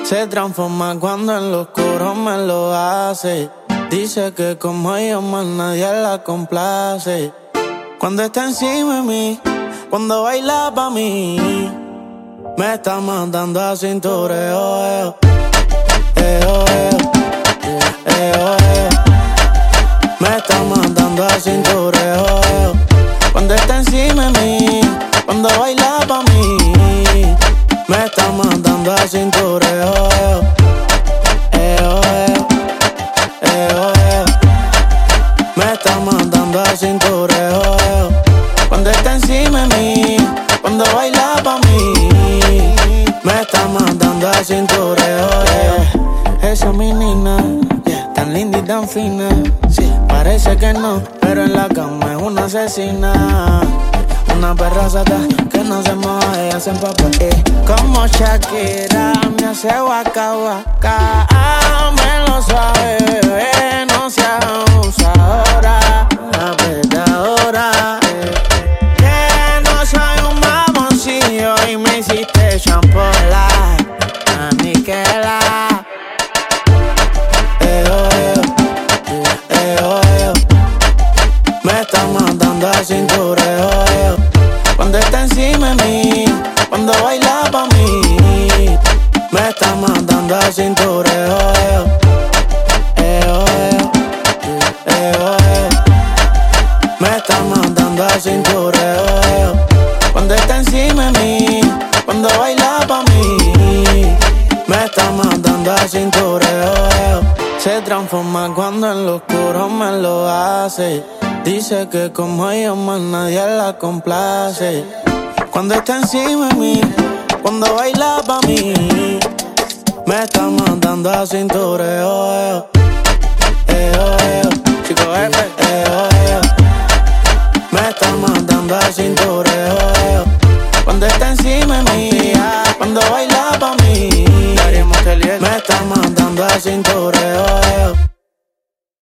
Se transforma cuando en lo oscuro me lo hace. Dice que como yo más nadie la complace. Cuando está encima de mí, cuando baila pa' mí, me está mandando a cintureo. Me está mandando a cintureo. Cuando está encima de mí, cuando baila pa' mí, me está mandando a cintureo. Me está mandando a cintureo. Cuando está encima de mí, cuando baila pa' mí, me está mandando a cintureo. Esa mi nina, tan linda y tan fina. Parece que no, pero en la cama es una asesina. Una perra sata que no se moja, ella se empapa. Como Shakira me hace waka waka. Me lo sabe, bebé, no seas abusadora, apretadora. Que no soy un mamoncillo y me hiciste champola, aniquela. Me está mandando a cintureo. Cuando está encima de mí, cuando baila pa' mí, me está mandando a cintureo. Me está mandando a cintureo. Cuando está encima de mí, cuando baila pa' mí, me está mandando a cintureo. Se transforma cuando en lo oscuro me lo hace. Dice que como yo más nadie la complace. Cuando está encima de mí, cuando baila pa' mí, me está mandando a cintureo. Chico F, me está mandando a cintureo.